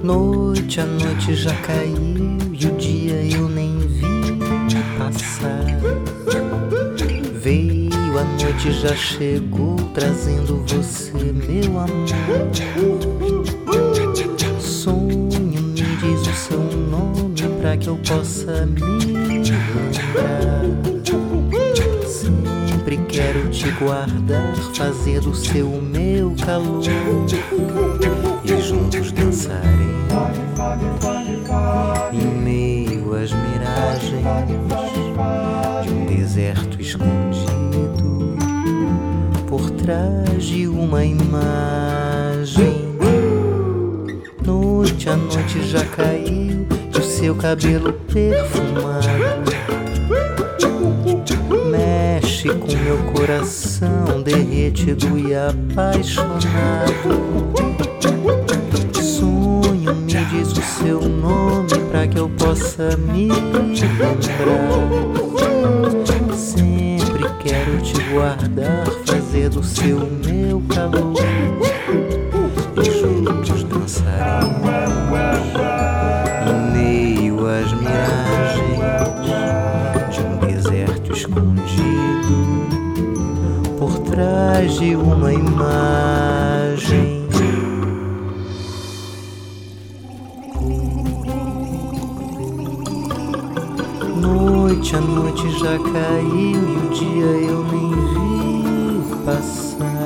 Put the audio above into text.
Noite, a noite já caiu e o dia eu nem vi passar. Veio a noite, já chegou, trazendo você, meu amor. Sonho, me diz o seu nome pra que eu possa me lembrar. Sempre quero te guardar, fazer do seu o meu calor e juntos dançaremos em meio às miragens de um deserto escondido por trás de uma imagem. Noite, a noite já caiu e o seu cabelo perfumado mexe com meu coração derretido e apaixonado. Sonho, me diz o seu nome pra que eu possa me lembrar. Sempre quero te guardar, fazer do seu meu calor e juntos dançaremos em meio às miragens de um deserto escondido por trás de uma imagem. Noite, a noite já caiu e o dia eu nem vi passar.